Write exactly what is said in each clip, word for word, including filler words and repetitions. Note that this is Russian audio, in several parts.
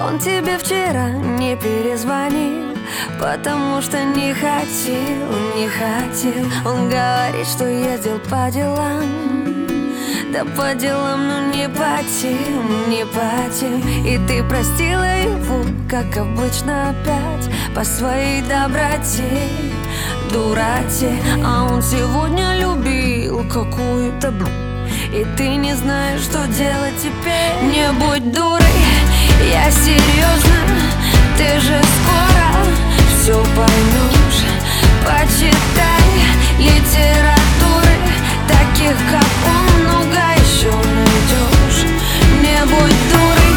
Он тебе вчера не перезвонил, потому что не хотел, не хотел. Он говорит, что ездил по делам. Да по делам, но не по тем, не по тем. И ты простила его, как обычно опять, по своей доброте, дуроте. А он сегодня любил какую-то бл... И ты не знаешь, что делать теперь. Не будь дурой, я серьезно. Ты же скоро все поймешь. Почитай литературы, таких как он много еще найдешь. Не будь дурой,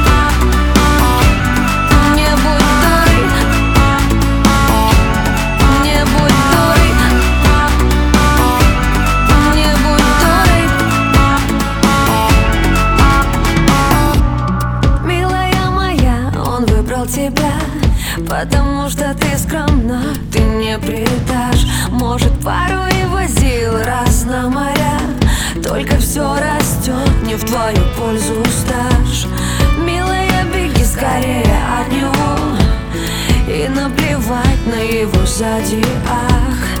не будь дурой, не будь дурой, не будь дурой. Милая моя, он выбрал тебя, потому что ты скромна, ты не предашь. Может, пару и возил раз на моря, только все растет, не в твою пользу стаж. Милая, беги скорее от него, и наплевать на его сзади ах.